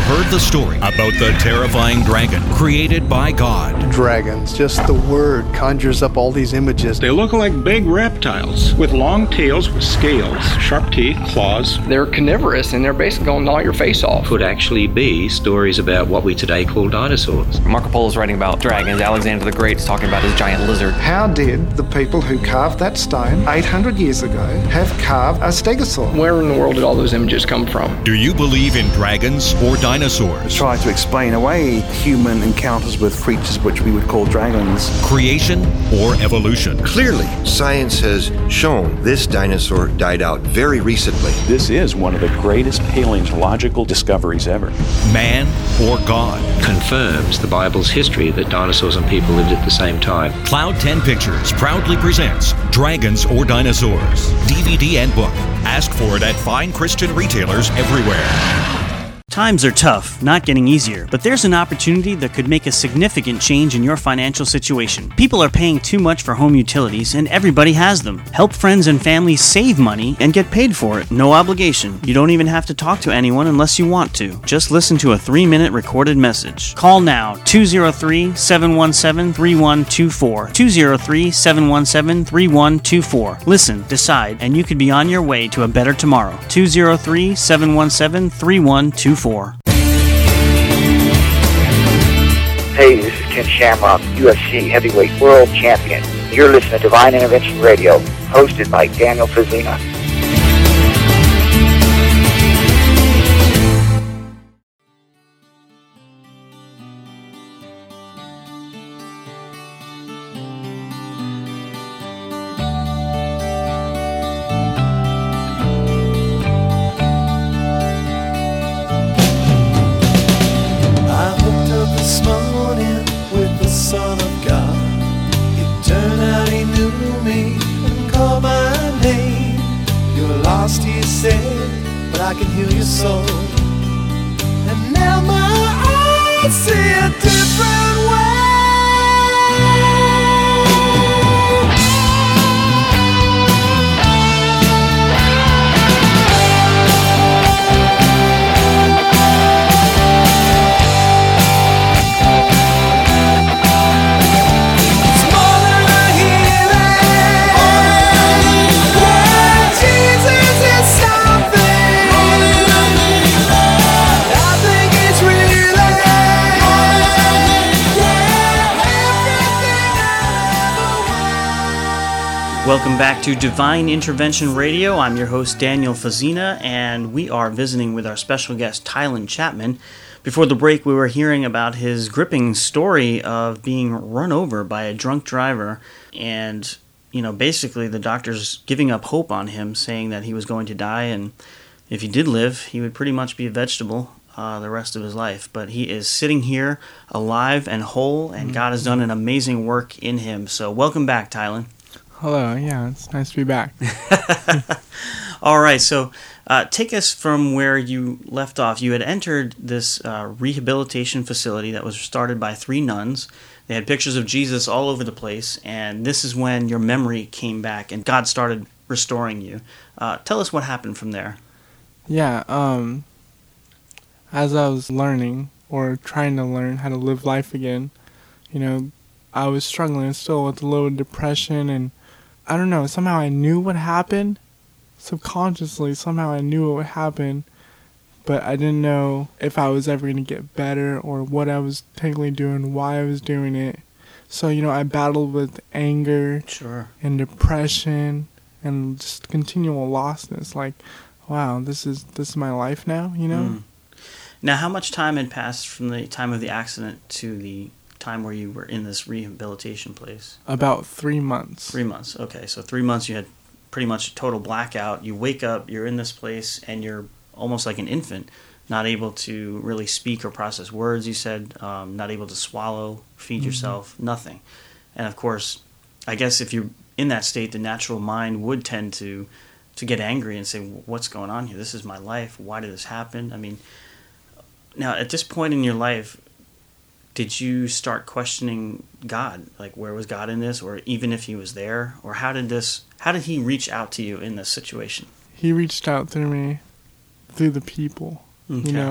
heard the story about the terrifying dragon created by God. Dragons, just the word conjures up all these images. They look like big reptiles with long tails with scales, sharp teeth, claws. They're carnivorous and they're basically going to gnaw your face off. Could actually be stories about what we today call dinosaurs. Marco Polo's writing about dragons. Alexander the Great's talking about his giant lizard. How did the people who carved that stone 800 years ago have carved a stegosaur? Where in the world did all those images come from? Do you believe in dragons or dinosaurs? Try to explain away human encounters with creatures which we would call dragons. Creation or evolution? Clearly, science has shown this dinosaur died out very recently. This is one of the greatest paleontological discoveries ever. Man or God? Confirms the Bible's history that dinosaurs and people lived at the same time. Cloud 10 Pictures proudly presents Dragons or Dinosaurs, DVD and book. Ask for it at fine Christian retailers everywhere. Times are tough, not getting easier, but there's an opportunity that could make a significant change in your financial situation. People are paying too much for home utilities, and everybody has them. Help friends and family save money and get paid for it. No obligation. You don't even have to talk to anyone unless you want to. Just listen to a 3-minute recorded message. Call now, 203-717-3124. 203-717-3124. Listen, decide, and you could be on your way to a better tomorrow. 203-717-3124. Hey, this is Ken Shamrock, UFC heavyweight world champion. You're listening to Divine Intervention Radio, hosted by Daniel Fazina. Welcome back to Divine Intervention Radio. I'm your host, Daniel Fazina, and we are visiting with our special guest, Tylen Chapman. Before the break, we were hearing about his gripping story of being run over by a drunk driver, and, basically the doctors giving up hope on him, saying that he was going to die, and if he did live, he would pretty much be a vegetable the rest of his life. But he is sitting here alive and whole, and God has done an amazing work in him. So welcome back, Tylen. Hello, yeah, it's nice to be back. All right, so take us from where you left off. You had entered this rehabilitation facility that was started by 3 nuns. They had pictures of Jesus all over the place, and this is when your memory came back and God started restoring you. Tell us what happened from there. Yeah, as I was learning or trying to learn how to live life again, I was struggling still with a little depression, and I don't know, somehow I knew what happened. Subconsciously, somehow I knew what would happen, but I didn't know if I was ever going to get better or what I was technically doing, why I was doing it. So, I battled with anger and depression and just continual lostness. Like, wow, this is my life now, Now, how much time had passed from the time of the accident to the time where you were in this rehabilitation place? About 3 months. 3 months, okay. So 3 months you had pretty much a total blackout. You wake up, you're in this place, and you're almost like an infant, not able to really speak or process words, you said, not able to swallow, feed yourself, nothing. And of course, I guess if you're in that state, the natural mind would tend to get angry and say, what's going on here? This is my life. Why did this happen? I mean, now at this point in your life, did you start questioning God? Like, where was God in this? Or even if he was there? Or how did he reach out to you in this situation? He reached out through me, through the people. Okay.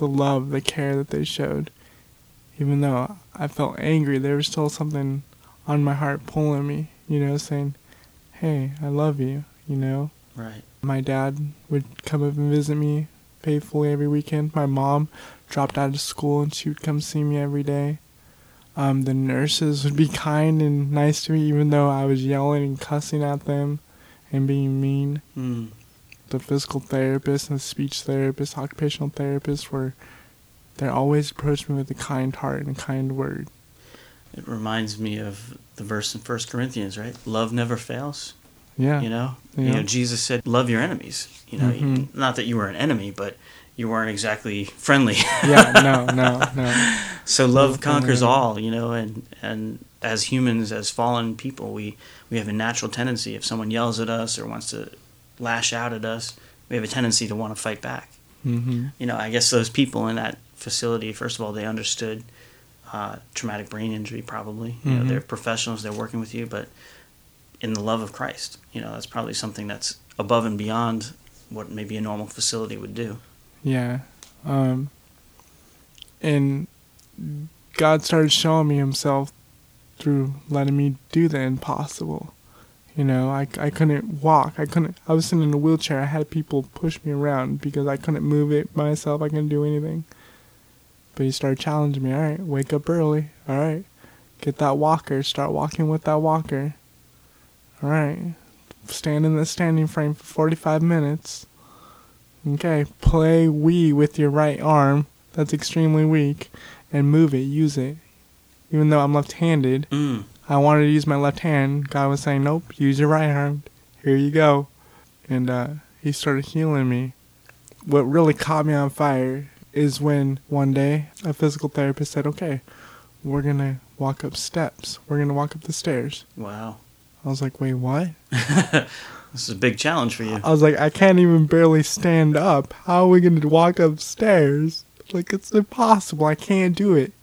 the love, the care that they showed. Even though I felt angry, there was still something on my heart pulling me, saying, hey, I love you, Right. My dad would come up and visit me faithfully every weekend. My mom dropped out of school and she would come see me every day. The nurses would be kind and nice to me, even though I was yelling and cussing at them and being mean. The physical therapist and the speech therapist, occupational therapists, they always approached me with a kind heart and a kind word. It reminds me of the verse in 1 Corinthians, right? Love never fails. Yeah. You know, Jesus said, love your enemies. Not that you were an enemy, but you weren't exactly friendly. Yeah, no. So love conquers all, and as humans, as fallen people, we have a natural tendency, if someone yells at us or wants to lash out at us, we have a tendency to want to fight back. I guess those people in that facility, first of all, they understood traumatic brain injury probably. They're professionals, they're working with you, but in the love of Christ, that's probably something that's above and beyond what maybe a normal facility would do. Yeah. And God started showing me himself through letting me do the impossible. I couldn't walk. I was sitting in a wheelchair. I had people push me around because I couldn't move it myself. I couldn't do anything. But he started challenging me. All right, wake up early. All right, get that walker. Start walking with that walker. All right, stand in the standing frame for 45 minutes. Okay, play Wii with your right arm. That's extremely weak. And move it, use it. Even though I'm left-handed, I wanted to use my left hand. God was saying, nope, use your right arm. Here you go. And he started healing me. What really caught me on fire is when one day a physical therapist said, okay, we're going to walk up steps. We're going to walk up the stairs. Wow. I was like, wait, what? This is a big challenge for you. I was like, I can't even barely stand up. How are we going to walk upstairs? Like, it's impossible. I can't do it.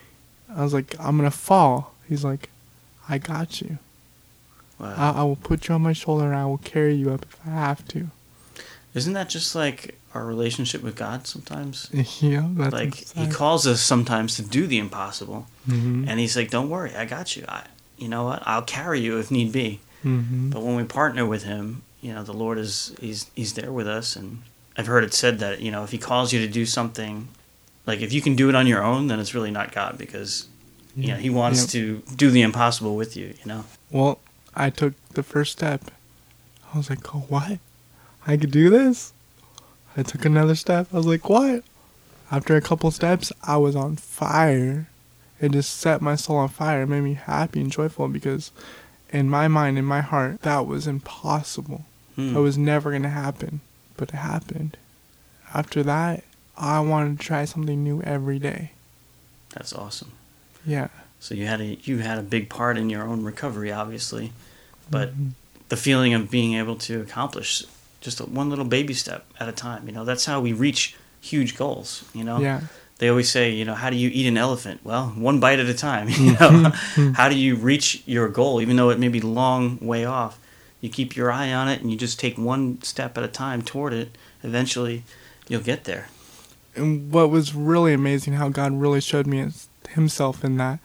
I was like, I'm going to fall. He's like, I got you. Wow. I will put you on my shoulder and I will carry you up if I have to. Isn't that just like our relationship with God sometimes? Yeah. That's like, he calls us sometimes to do the impossible. And he's like, don't worry, I got you. You know what? I'll carry you if need be. But when we partner with him, the Lord he's there with us. And I've heard it said that, if he calls you to do something, like if you can do it on your own, then it's really not God, because he wants to do the impossible with you, Well, I took the first step. I was like, oh, what? I could do this? I took another step. I was like, what? After a couple steps, I was on fire. It just set my soul on fire. It made me happy and joyful because in my mind, in my heart, that was impossible. That was never going to happen. But it happened. After that, I wanted to try something new every day. That's awesome. Yeah. So you had a big part in your own recovery, obviously, but the feeling of being able to accomplish just one little baby step at a time, that's how we reach huge goals, Yeah. They always say, how do you eat an elephant? Well, one bite at a time, How do you reach your goal, even though it may be a long way off? You keep your eye on it and you just take one step at a time toward it. Eventually, you'll get there. And what was really amazing, how God really showed me himself in that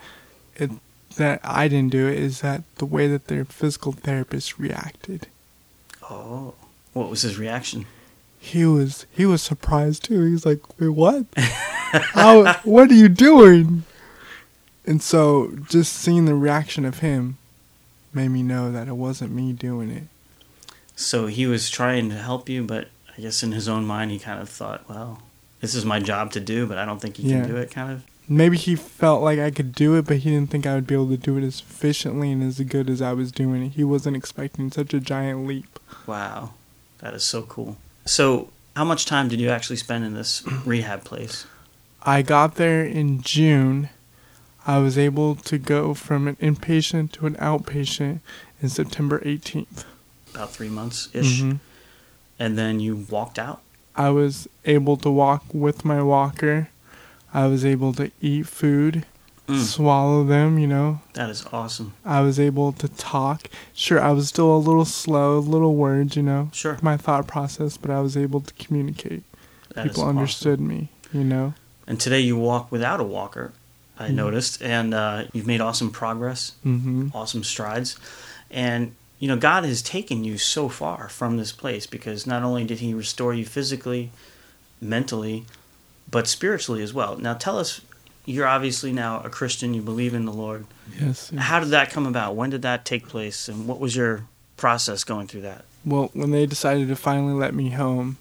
I didn't do it, is that the way that their physical therapist reacted. Oh, what was his reaction? He was surprised too. He was like, wait, what? What are you doing? And so just seeing the reaction of him made me know that it wasn't me doing it. So he was trying to help you, but I guess in his own mind he kind of thought, well, this is my job to do, but I don't think he can do it, kind of. Maybe he felt like I could do it, but he didn't think I would be able to do it as efficiently and as good as I was doing it. He wasn't expecting such a giant leap. Wow. That is so cool. So how much time did you actually spend in this rehab place? I got there in June. I was able to go from an inpatient to an outpatient in September 18th. About 3 months-ish. And then you walked out? I was able to walk with my walker. I was able to eat food, swallow them, That is awesome. I was able to talk. Sure, I was still a little slow, little words, Sure. my thought process, but I was able to communicate. People understood me. you know. And today you walk without a walker, I noticed, and you've made awesome progress, awesome strides. And, you know, God has taken you so far from this place because not only did he restore you physically, mentally, but spiritually as well. Now tell us, you're obviously now a Christian, you believe in the Lord. Yes. How did that come about? When did that take place? And what was your process going through that? Well, when they decided to finally let me home,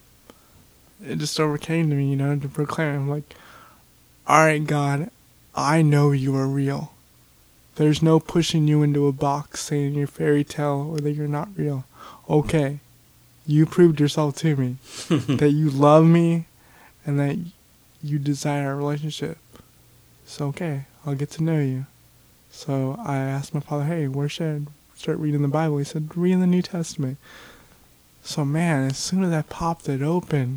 it just overcame to me, you know, to proclaim. I'm like, all right, God, I know you are real. There's no pushing you into a box saying you're fairy tale or that you're not real. Okay, you proved yourself to me, that you love me and that you desire a relationship. So, okay, I'll get to know you. So I asked my father, hey, where should I start reading the Bible? He said, read the New Testament. So, man, as soon as I popped it open,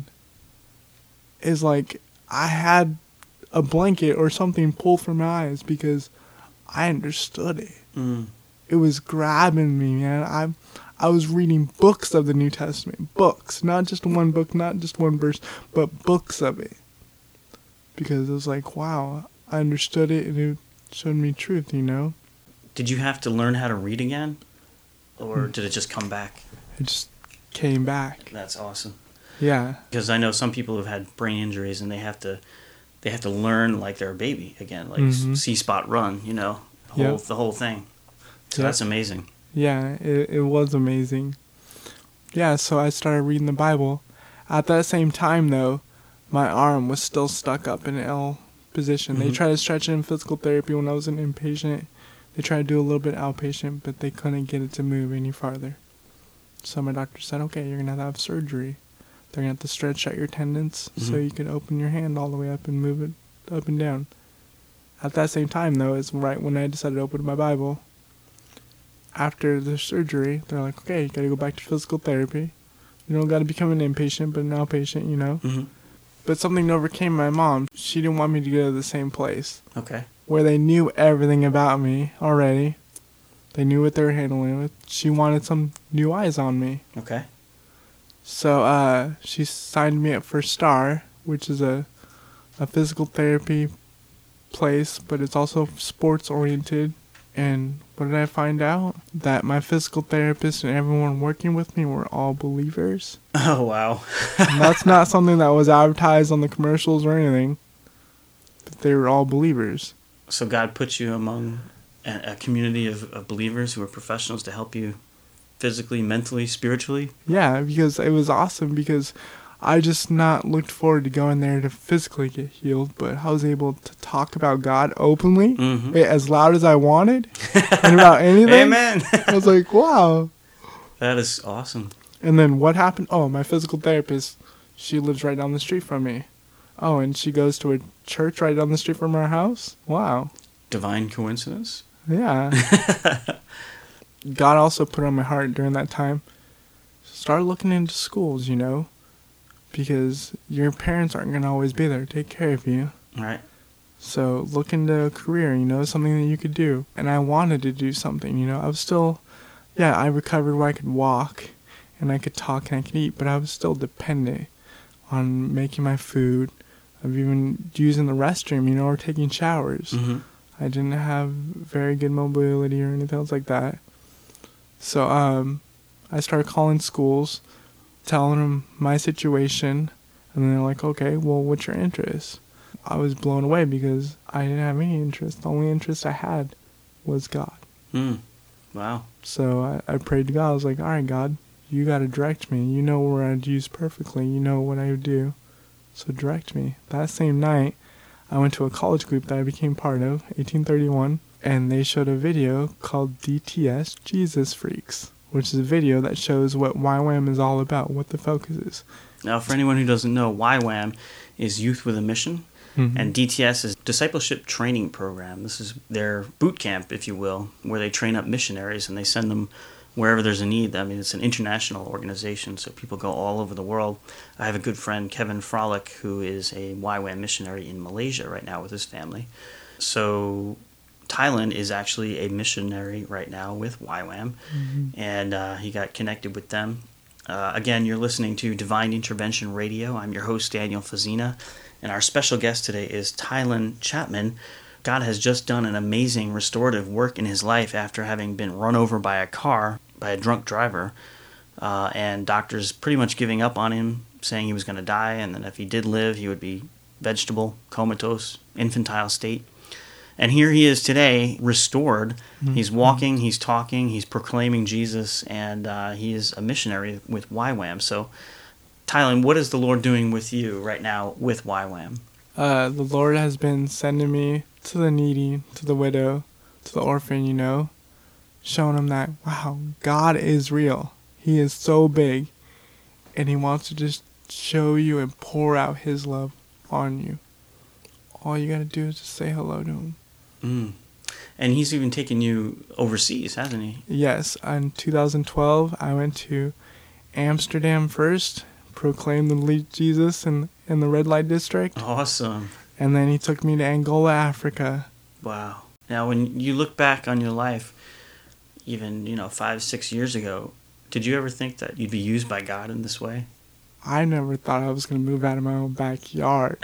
it's like I had a blanket or something pulled from my eyes because I understood it. It was grabbing me, man. I was reading books of the New Testament. Books. Not just one book, not just one verse, but books of it. Because it was like, wow, I understood it and it showed me truth, you know? Did you have to learn how to read again? Or did it just come back? It just came back. That's awesome. Yeah. Because I know some people who've had brain injuries and they have to learn like they're a baby again, like C-spot run, you know, the whole thing. So that's amazing. Yeah, it was amazing. Yeah, so I started reading the Bible. At that same time, though, my arm was still stuck up in an L position. They tried to stretch it in physical therapy when I was an inpatient. They tried to do a little bit outpatient, but they couldn't get it to move any farther. So my doctor said, okay, you're going to have surgery. They're going to have to stretch out your tendons so you can open your hand all the way up and move it up and down. At that same time, though, is right when I decided to open my Bible. After the surgery, they're like, okay, you got to go back to physical therapy. You don't got to become an inpatient, but an outpatient, you know. But something overcame my mom. She didn't want me to go to the same place. Okay. Where they knew everything about me already. They knew what they were handling with. She wanted some new eyes on me. Okay. So she signed me up for STAR, which is a physical therapy place, but it's also sports oriented. And what did I find out? That my physical therapist and everyone working with me were all believers. Oh, wow. And that's not something that was advertised on the commercials or anything. But they were all believers. So God put you among a community of believers who are professionals to help you physically, mentally, spiritually? Yeah, because it was awesome because I just not looked forward to going there to physically get healed, but I was able to talk about God openly, as loud as I wanted, and about anything. Amen. I was like, wow. That is awesome. And then what happened? Oh, my physical therapist, she lives right down the street from me. Oh, and she goes to a church right down the street from our house? Wow. Divine coincidence? Yeah. God also put on my heart during that time, start looking into schools, you know, because your parents aren't going to always be there to take care of you. Right. So look into a career, you know, something that you could do. And I wanted to do something, you know. I was still, I recovered where I could walk and I could talk and I could eat, but I was still dependent on making my food, of even using the restroom, you know, or taking showers. I didn't have very good mobility or anything else like that. So I started calling schools, telling them my situation, and they're like, okay, well, what's your interest? I was blown away because I didn't have any interest. The only interest I had was God. Wow. So I prayed to God. I was like, all right, God, you got to direct me. You know where I'd use perfectly. You know what I would do. So direct me. That same night, I went to a college group that I became part of, 1831, and they showed a video called DTS Jesus Freaks, which is a video that shows what YWAM is all about, what the focus is. Now, for anyone who doesn't know, YWAM is Youth with a Mission, and DTS is Discipleship Training Program. This is their boot camp, if you will, where they train up missionaries and they send them wherever there's a need. I mean, it's an international organization, so people go all over the world. I have a good friend, Kevin Frolick, who is a YWAM missionary in Malaysia right now with his family. So Thailand is actually a missionary right now with YWAM, and he got connected with them. Again, you're listening to Divine Intervention Radio. I'm your host, Daniel Fazina, And our special guest today is Tylen Chapman. God has just done an amazing restorative work in his life after having been run over by a car by a drunk driver. And doctors pretty much giving up on him, saying he was going to die, and that if he did live, he would be vegetable, comatose, infantile state. And here he is today, restored. Mm-hmm. He's walking, he's talking, he's proclaiming Jesus, and he is a missionary with YWAM. So, Tylen, what is the Lord doing with you right now with YWAM? The Lord has been sending me to the needy, to the widow, to the orphan, showing them that, wow, God is real. He is so big, and he wants to just show you and pour out his love on you. All you got to do is just say hello to him. Mm. And he's even taken you overseas, hasn't he? Yes. In 2012, I went to Amsterdam first, proclaimed the Jesus in the red light district. Awesome. And then he took me to Angola, Africa. Wow. Now, when you look back on your life, even 5-6 years ago, did you ever think that you'd be used by God in this way? I never thought I was going to move out of my own backyard.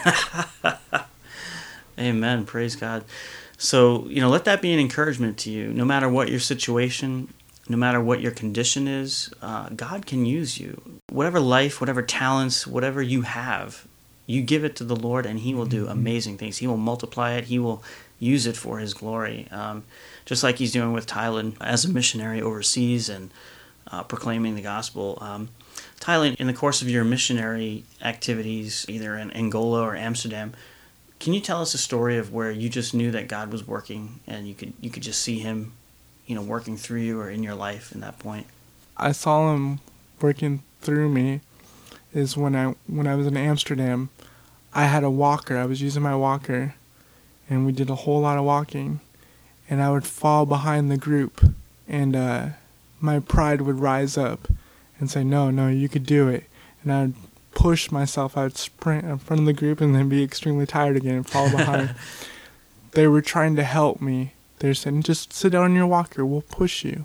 Amen. Praise God. So, let that be an encouragement to you. No matter what your situation, no matter what your condition is, God can use you. Whatever life, whatever talents, whatever you have, you give it to the Lord and he will do amazing things. He will multiply it. He will use it for his glory. Just like he's doing with Tylen as a missionary overseas and proclaiming the gospel. Tylen, in the course of your missionary activities, either in Angola or Amsterdam, can you tell us a story of where you just knew that God was working and you could just see him, working through you or in your life in that point? I saw him working through me is when I was in Amsterdam. I had a walker. I was using my walker, and we did a whole lot of walking, and I would fall behind the group, and my pride would rise up and say, no, you could do it. And I would push myself. I would sprint in front of the group and then be extremely tired again and fall behind. They were trying to help me. They were saying, just sit down in your walker. We'll push you,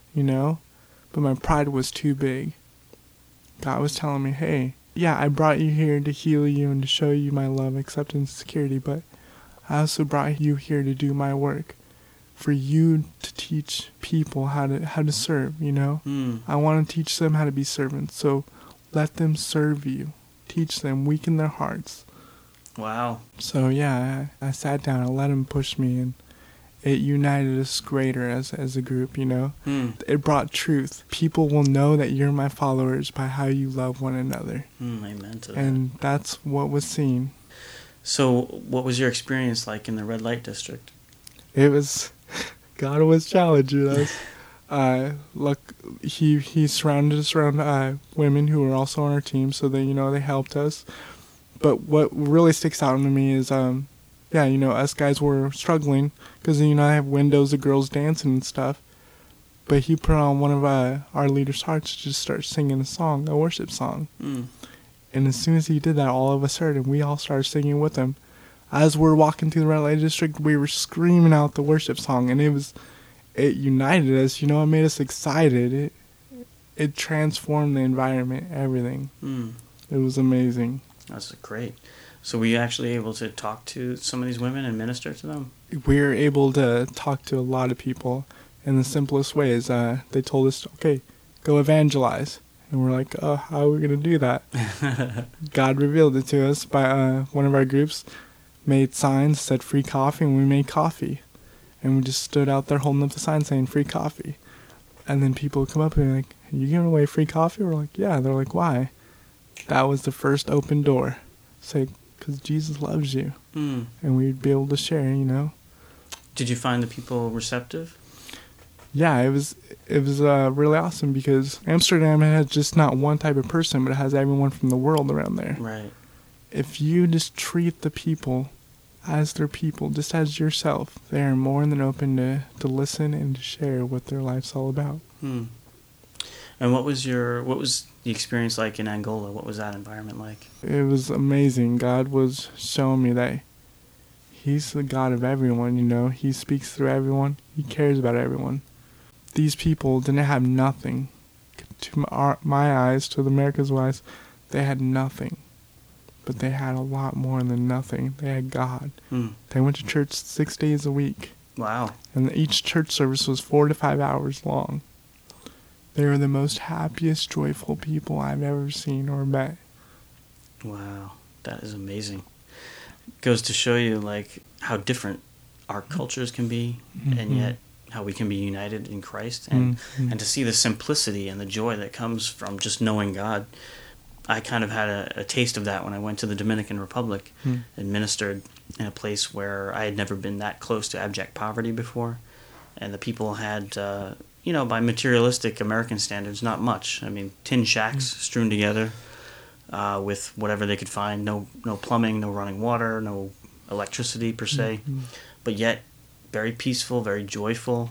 But my pride was too big. God was telling me, hey, yeah, I brought you here to heal you and to show you my love, acceptance, security, but I also brought you here to do my work. For you to teach people how to serve, I want to teach them how to be servants. So let them serve you. Teach them, weaken their hearts. Wow. So yeah, I sat down, I let him push me, and it united us greater as a group, It brought truth. People will know that you're my followers by how you love one another. Amen to that. And that's what was seen. So what was your experience like in the red light district? It was... God was challenging us. Look, he surrounded us around women who were also on our team, so that they helped us. But what really sticks out to me is, us guys were struggling because I have windows of girls dancing and stuff. But he put on one of our leaders' hearts to just start singing a worship song. And as soon as he did that, all of a sudden we all started singing with him. As we're walking through the red light district, we were screaming out the worship song, and it united us, it made us excited. It transformed the environment, everything. It was amazing. That's great. So were you actually able to talk to some of these women and minister to them? We were able to talk to a lot of people in the simplest ways. They told us, okay, go evangelize. And we're like, oh, how are we going to do that? God revealed it to us by one of our groups. Made signs, said free coffee, and we made coffee. And we just stood out there holding up the sign saying free coffee. And then people would come up and be like, are you giving away free coffee? We're like, yeah. They're like, why? That was the first open door. Say, because Jesus loves you. And we'd be able to share, Did you find the people receptive? Yeah, it was really awesome because Amsterdam has just not one type of person, but it has everyone from the world around there. Right. If you just treat the people as their people, just as yourself, they are more than open to listen and to share what their life's all about. And what was the experience like in Angola? What was that environment like? It was amazing. God was showing me that He's the God of everyone, He speaks through everyone. He cares about everyone. These people didn't have nothing. To my eyes, to the America's eyes, they had nothing. but they had a lot more than nothing. They had God. They went to church 6 days a week. Wow. And each church service was 4 to 5 hours long. They were the most happiest, joyful people I've ever seen or met. Wow, that is amazing. It goes to show you like how different our cultures can be, and yet how we can be united in Christ, and to see the simplicity and the joy that comes from just knowing God. I kind of had a taste of that when I went to the Dominican Republic and ministered in a place where I had never been that close to abject poverty before, and the people had, by materialistic American standards, not much. I mean, tin shacks strewn together with whatever they could find. No plumbing, no running water, no electricity per se, but yet very peaceful, very joyful.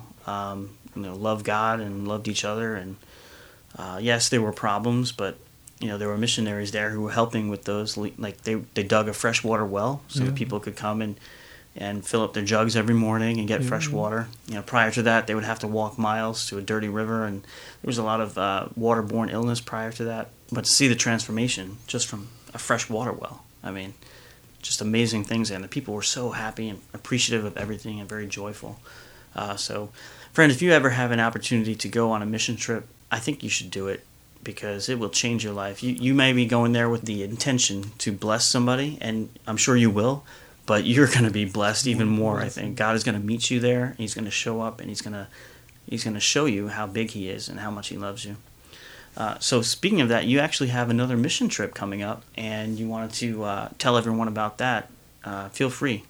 Loved God and loved each other. And yes, there were problems, but there were missionaries there who were helping with those. Like they dug a freshwater well so that people could come and fill up their jugs every morning and get fresh water. Prior to that, they would have to walk miles to a dirty river, and there was a lot of waterborne illness prior to that. But to see the transformation just from a fresh water well, I mean, just amazing things. And the people were so happy and appreciative of everything and very joyful. So, friend, if you ever have an opportunity to go on a mission trip, I think you should do it, because it will change your life. You may be going there with the intention to bless somebody, and I'm sure you will, but you're going to be blessed even more, I think. God is going to meet you there. He's going to show up, and he's going to show you how big he is and how much he loves you. So speaking of that, you actually have another mission trip coming up, and you wanted to tell everyone about that. Feel free.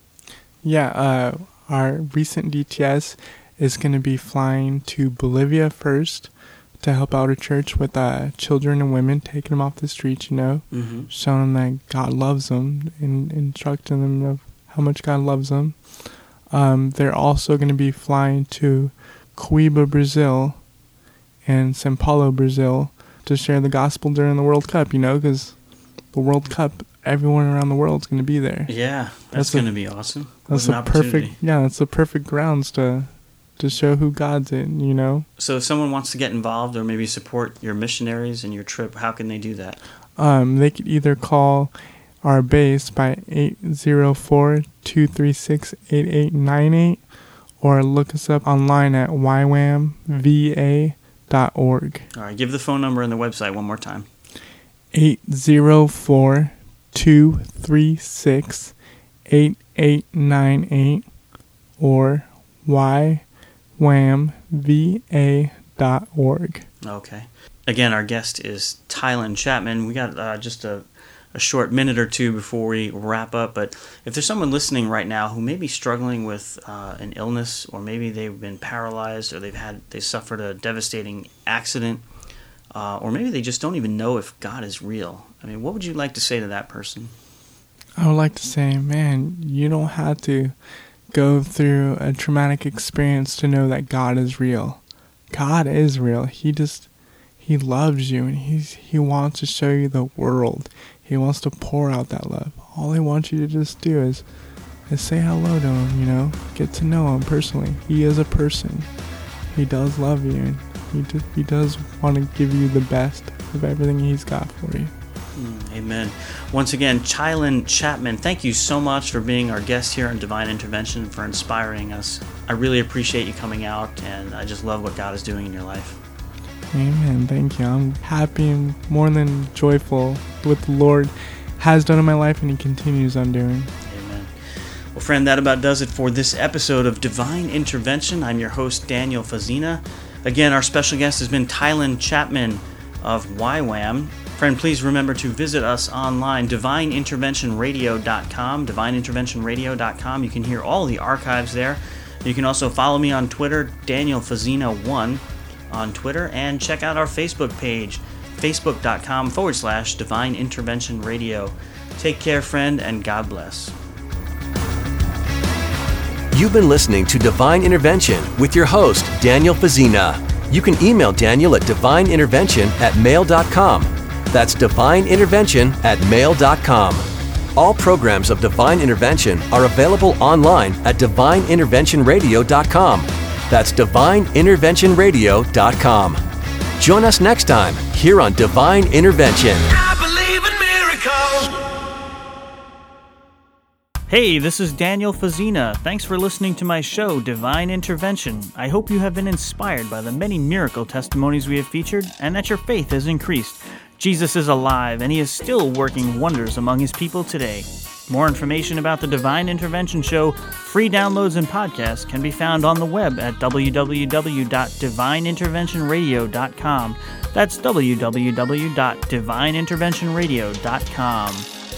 Yeah, our recent DTS is going to be flying to Bolivia first to help out a church with children and women, taking them off the streets, showing them that God loves them and instructing them of how much God loves them. They're also going to be flying to Coimbra, Brazil, and São Paulo, Brazil, to share the gospel during the World Cup, because the World Cup, everyone around the world is going to be there. Yeah, that's going to be awesome. That's the perfect grounds to show who God's in, So if someone wants to get involved or maybe support your missionaries and your trip, how can they do that? They could either call our base by 804-236-8898 or look us up online at ywamva.org. All right, give the phone number and the website one more time. 804-236-8898 or ywamva.org. Okay. Again, our guest is Tylen Chapman. We got just a short minute or two before we wrap up, but if there's someone listening right now who may be struggling with an illness, or maybe they've been paralyzed, or they suffered a devastating accident, or maybe they just don't even know if God is real, I mean, what would you like to say to that person? I would like to say, man, you don't have to go through a traumatic experience to know that God is real. God is real. He loves you, and he wants to show you the world. He wants to pour out that love. All he wants you to just do is say hello to him, get to know him personally. He is a person. He does love you, and he does want to give you the best of everything he's got for you. Amen. Once again, Tylen Chapman, thank you so much for being our guest here on Divine Intervention and for inspiring us. I really appreciate you coming out, and I just love what God is doing in your life. Amen. Thank you. I'm happy and more than joyful what the Lord has done in my life and he continues on doing. Amen. Well, friend, that about does it for this episode of Divine Intervention. I'm your host, Daniel Fazina. Again, our special guest has been Tylen Chapman of YWAM. Friend, please remember to visit us online, divineinterventionradio.com, divineinterventionradio.com. You can hear all the archives there. You can also follow me on Twitter, Daniel Fazina1 on Twitter, and check out our Facebook page, facebook.com/Divine Intervention Radio. Take care, friend, and God bless. You've been listening to Divine Intervention with your host, Daniel Fazina. You can email Daniel at divineintervention@mail.com. That's divineintervention@mail.com. All programs of Divine Intervention are available online at divineinterventionradio.com. That's divineinterventionradio.com. Join us next time here on Divine Intervention. I believe in miracles. Hey, this is Daniel Fazina. Thanks for listening to my show, Divine Intervention. I hope you have been inspired by the many miracle testimonies we have featured and that your faith has increased. Jesus is alive and he is still working wonders among his people today. More information about the Divine Intervention Show, free downloads and podcasts can be found on the web at www.divineinterventionradio.com. That's www.divineinterventionradio.com.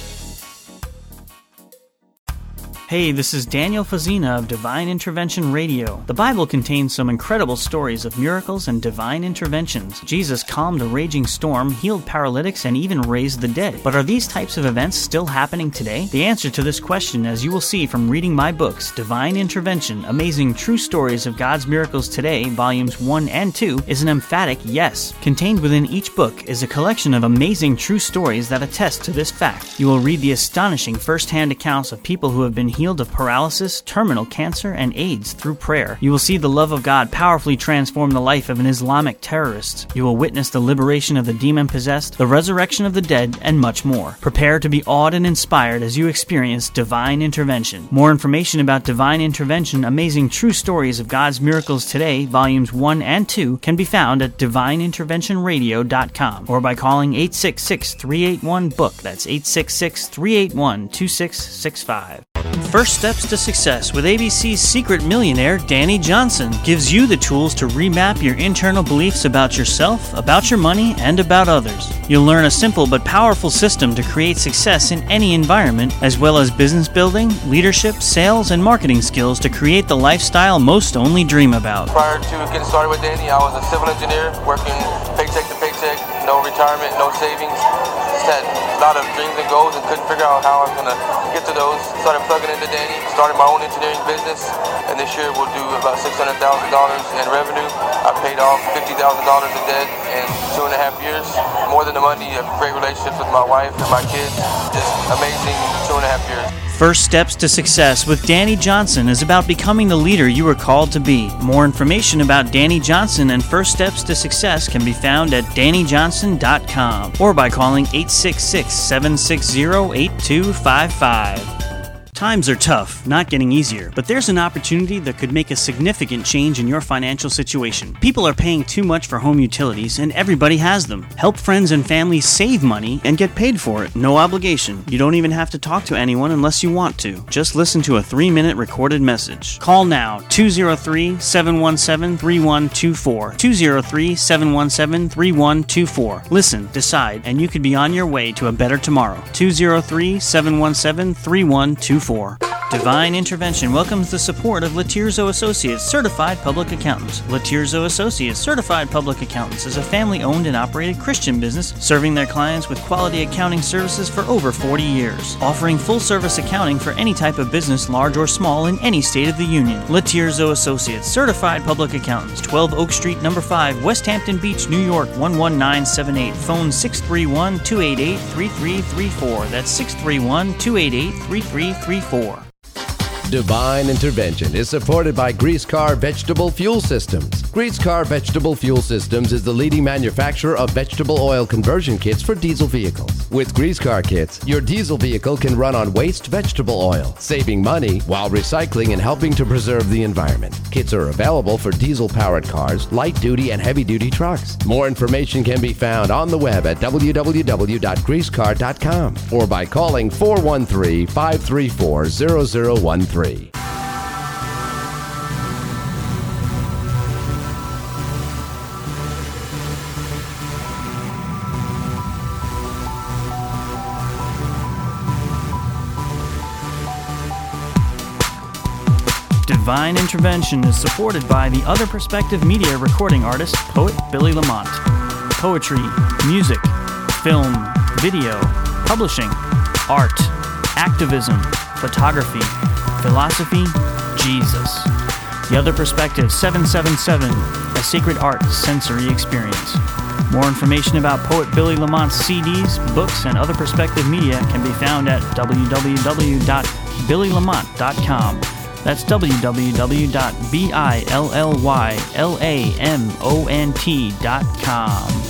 Hey, this is Daniel Fazina of Divine Intervention Radio. The Bible contains some incredible stories of miracles and divine interventions. Jesus calmed a raging storm, healed paralytics, and even raised the dead. But are these types of events still happening today? The answer to this question, as you will see from reading my books, Divine Intervention, Amazing True Stories of God's Miracles Today, Volumes 1 and 2, is an emphatic yes. Contained within each book is a collection of amazing true stories that attest to this fact. You will read the astonishing first-hand accounts of people who have been healed of paralysis, terminal cancer, and AIDS through prayer. You will see the love of God powerfully transform the life of an Islamic terrorist. You will witness the liberation of the demon-possessed, the resurrection of the dead, and much more. Prepare to be awed and inspired as you experience Divine Intervention. More information about Divine Intervention, Amazing True Stories of God's Miracles Today, Volumes 1 and 2, can be found at divineinterventionradio.com or by calling 866-381-BOOK. That's 866-381-2665. First Steps to Success with ABC's secret millionaire, Danny Johnson, gives you the tools to remap your internal beliefs about yourself, about your money, and about others. You'll learn a simple but powerful system to create success in any environment, as well as business building, leadership, sales, and marketing skills to create the lifestyle most only dream about. Prior to getting started with Danny, I was a civil engineer, working paycheck to paycheck, no retirement, no savings. Just had a lot of dreams and goals and couldn't figure out how I was going to get to those. Started plugging into Danny, started my own engineering business, and this year we'll do about $600,000 in revenue. I paid off $50,000 in debt in 2.5 years. More than the money, a great relationship with my wife and my kids. Just amazing 2.5 years. First Steps to Success with Danny Johnson is about becoming the leader you were called to be. More information about Danny Johnson and First Steps to Success can be found at DannyJohnson.com or by calling 866-760-8255. Times are tough, not getting easier, but there's an opportunity that could make a significant change in your financial situation. People are paying too much for home utilities, and everybody has them. Help friends and family save money and get paid for it. No obligation. You don't even have to talk to anyone unless you want to. Just listen to a 3-minute recorded message. Call now, 203-717-3124. 203-717-3124. Listen, decide, and you could be on your way to a better tomorrow. 203-717-3124. Divine Intervention welcomes the support of Latirzo Associates, Certified Public Accountants. Latirzo Associates, Certified Public Accountants is a family-owned and operated Christian business serving their clients with quality accounting services for over 40 years, offering full-service accounting for any type of business, large or small, in any state of the union. Latirzo Associates, Certified Public Accountants, 12 Oak Street, No. 5, West Hampton Beach, New York, 11978. Phone 631-288-3334. That's 631-288-3334. Divine Intervention is supported by Grease Car Vegetable Fuel Systems. Grease Car Vegetable Fuel Systems is the leading manufacturer of vegetable oil conversion kits for diesel vehicles. With Grease Car kits, your diesel vehicle can run on waste vegetable oil, saving money while recycling and helping to preserve the environment. Kits are available for diesel-powered cars, light-duty and heavy-duty trucks. More information can be found on the web at www.greasecar.com or by calling 413-534-0013. Divine Intervention is supported by the Other Perspective Media recording artist, poet Billy Lamont. Poetry, music, film, video, publishing, art, activism, photography, philosophy, Jesus. The Other Perspective 777, a sacred art sensory experience. More information about poet Billy Lamont's CDs, books, and Other Perspective Media can be found at www.billylamont.com. That's www.BILLYLAMONT.com.